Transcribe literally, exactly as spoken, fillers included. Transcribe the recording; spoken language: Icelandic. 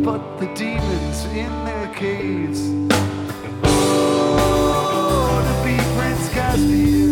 but the demons in their caves. Oh, to be Prince Caspian.